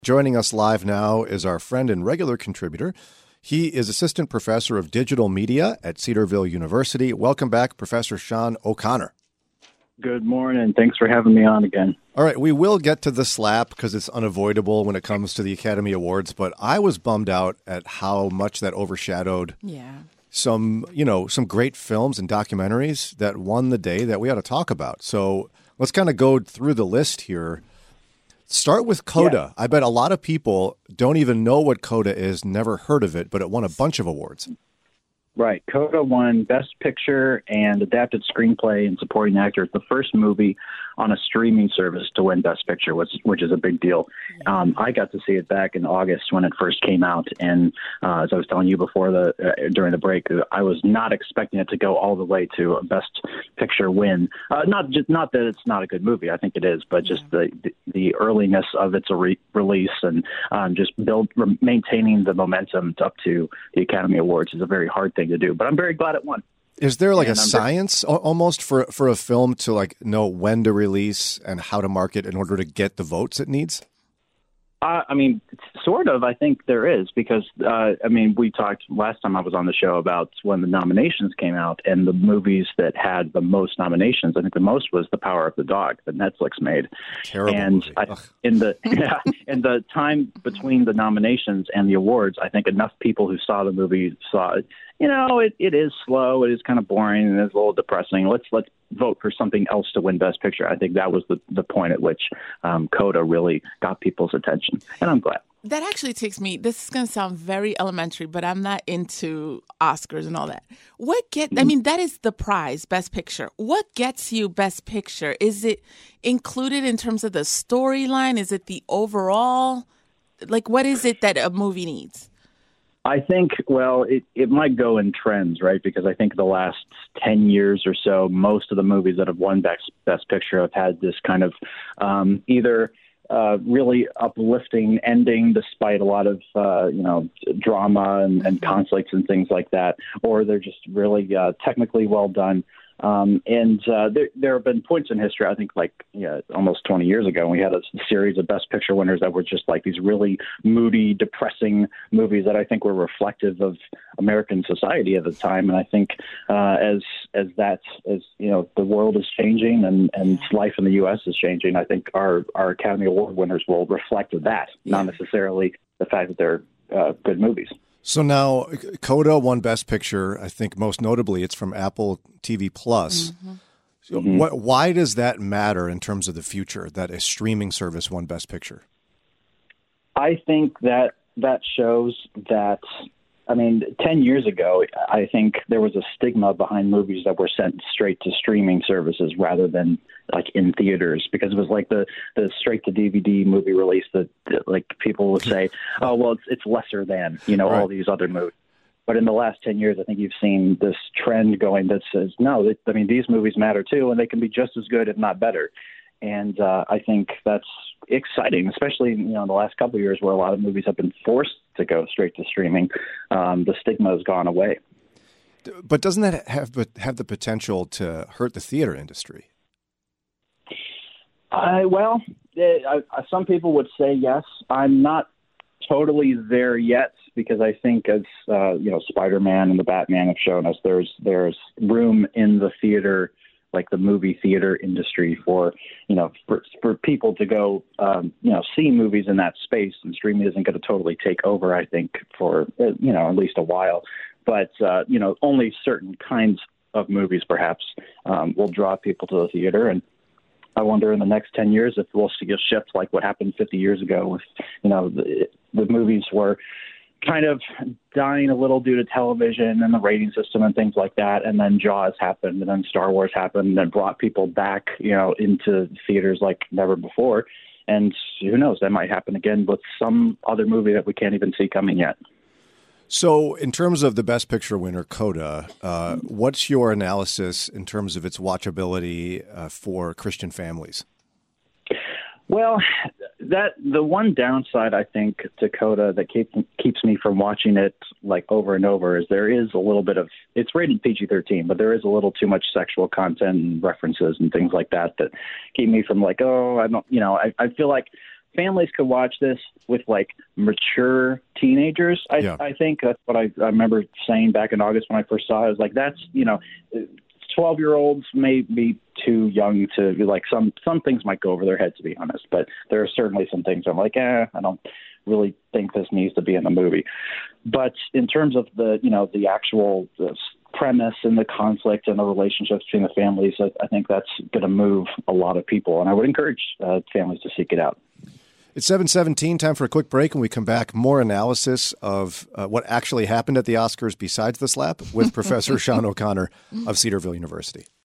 Joining us live now is our friend and regular contributor. He is assistant professor of digital media at Cedarville University. Welcome back, Professor Sean O'Connor. Good morning. Thanks for having me on again. All right, we will get to the slap because it's unavoidable when it comes to the Academy Awards, but I was bummed out at how much that overshadowed some great films and documentaries that won the day that we ought to talk about. So let's kind of go through the list here. Start with Coda. Yeah. I bet a lot of people don't even know what Coda is, never heard of it, but it won a bunch of awards. Right. Coda won Best Picture and Adapted Screenplay and Supporting Actor. It's the first movie on a streaming service to win Best Picture, which is a big deal. I got to see it back in August when it first came out, and as I was telling you before during the break, I was not expecting it to go all the way to a Best Picture win. Not that it's not a good movie, I think it is, but just the earliness of its release and just maintaining the momentum up to the Academy Awards is a very hard thing to do. But I'm very glad it won. Is there like a science almost for a film to like know when to release and how to market in order to get the votes it needs? I mean, sort of. I think there is because, we talked last time I was on the show about when the nominations came out and the movies that had the most nominations. I think the most was The Power of the Dog that Netflix made. Terrible and movie. In the time between the nominations and the awards, I think enough people who saw the movie saw it. It is slow. It is kind of boring and it's a little depressing. Let's vote for something else to win Best Picture. I think that was the point at which Coda really got people's attention, and I'm glad. That actually takes me, this is going to sound very elementary, but I'm not into Oscars and all that. That is the prize, Best Picture. What gets you Best Picture? Is it included in terms of the storyline? Is it the overall? Like, what is it that a movie needs? I think, it might go in trends, right? Because I think the last 10 years or so, most of the movies that have won Best Picture have had this kind of either really uplifting ending despite a lot of, drama and conflicts and things like that, or they're just really technically well done. There have been points in history, I think, almost 20 years ago, we had a series of Best Picture winners that were just like these really moody, depressing movies that I think were reflective of American society at the time. And I think as the world is changing and life in the U.S. is changing, I think our Academy Award winners will reflect that, not necessarily the fact that they're good movies. So now Coda won Best Picture. I think most notably it's from Apple TV Plus. Mm-hmm. So why does that matter in terms of the future, that a streaming service won Best Picture? I think that shows that, 10 years ago, I think there was a stigma behind movies that were sent straight to streaming services rather than like in theaters, because it was like the straight to DVD movie release that like people would say, oh, well, it's lesser than, all these other movies. But in the last 10 years, I think you've seen this trend going that says, no, these movies matter too, and they can be just as good, if not better. And I think that's exciting, especially in the last couple of years where a lot of movies have been forced to go straight to streaming. The stigma has gone away. But doesn't that have the potential to hurt the theater industry? Some people would say yes. I'm not totally there yet because I think as Spider-Man and the Batman have shown us, there's room in the theater, like the movie theater industry, for people to go see movies in that space, and streaming isn't going to totally take over, I think, for at least a while. But only certain kinds of movies perhaps will draw people to the theater, and I wonder in the next 10 years if we'll see a shift like what happened 50 years ago with the movies were kind of dying a little due to television and the rating system and things like that. And then Jaws happened, and then Star Wars happened, and brought people back, into theaters like never before. And who knows, that might happen again with some other movie that we can't even see coming yet. So in terms of the Best Picture winner, Coda, what's your analysis in terms of its watchability for Christian families? Well, the one downside, I think, to Coda that keeps me from watching it like over and over is there is a little bit of, it's rated PG-13, but there is a little too much sexual content and references and things like that keep me from like, I feel like families could watch this with like mature teenagers. I think that's what I remember saying back in August when I first saw it. I was like, that's, 12-year-olds may be too young to like some things might go over their head, to be honest. But there are certainly some things I'm like, I don't really think this needs to be in the movie. But in terms of the actual premise and the conflict and the relationships between the families, I think that's going to move a lot of people. And I would encourage families to seek it out. It's 7:17, time for a quick break. When we come back, more analysis of what actually happened at the Oscars besides the slap with Professor Sean O'Connor of Cedarville University.